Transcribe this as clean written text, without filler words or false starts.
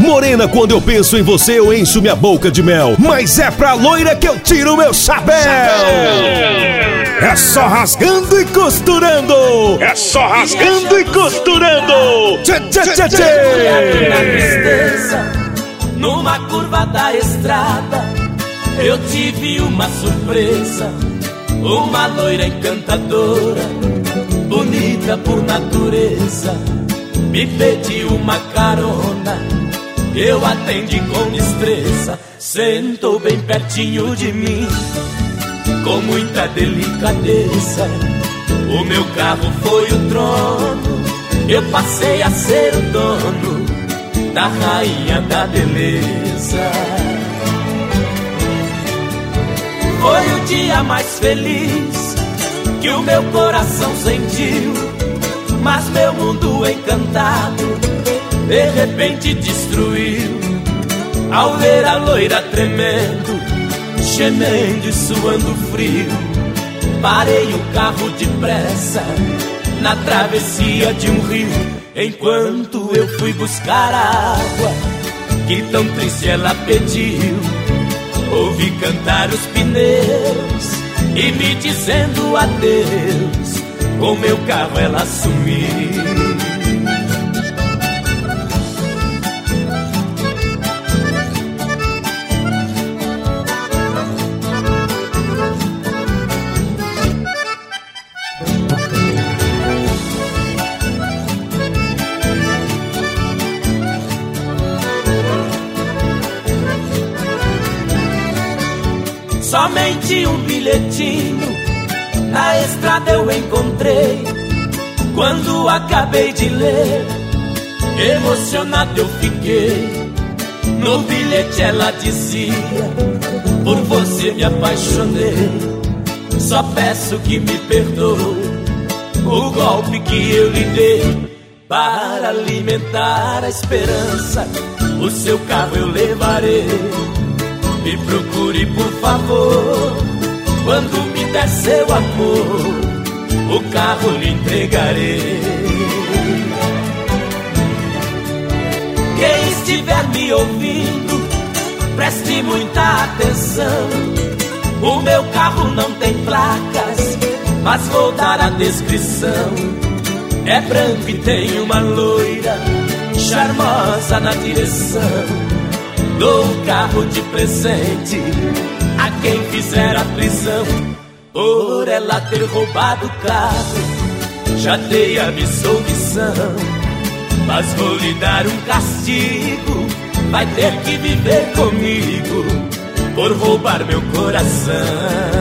Morena, quando eu penso em você, eu encho minha boca de mel. Mas é pra loira que eu tiro meu chapéu. É só rasgando e costurando. É só rasgando e costurando. Tchê, tchê, tchê, tchê. Na tristeza, numa curva da estrada, eu tive uma surpresa. Uma loira encantadora, bonita por natureza, me pediu uma carona. Eu atendi com destreza. Sentou bem pertinho de mim, com muita delicadeza. O meu carro foi o trono, eu passei a ser o dono da rainha da beleza. Foi o dia mais feliz que o meu coração sentiu, mas meu mundo encantado de repente destruiu. Ao ver a loira tremendo, gemendo e suando frio, parei o carro depressa na travessia de um rio. Enquanto eu fui buscar água, que tão triste ela pediu, ouvi cantar os pneus e me dizendo adeus. Com meu carro ela sumiu. Somente um bilhetinho na estrada eu encontrei. Quando acabei de ler, emocionado eu fiquei. No bilhete ela dizia: por você me apaixonei. Só peço que me perdoe o golpe que eu lhe dei. Para alimentar a esperança, o seu carro eu levarei. Me procure, por favor, quando me der seu amor, o carro lhe entregarei. Quem estiver me ouvindo, preste muita atenção. O meu carro não tem placas, mas vou dar a descrição. É branco e tem uma loira charmosa na direção. Dou o carro de presente a quem fizer a prisão por ela ter roubado o carro. Já dei a absolvição, mas vou lhe dar um castigo. Vai ter que viver comigo por roubar meu coração.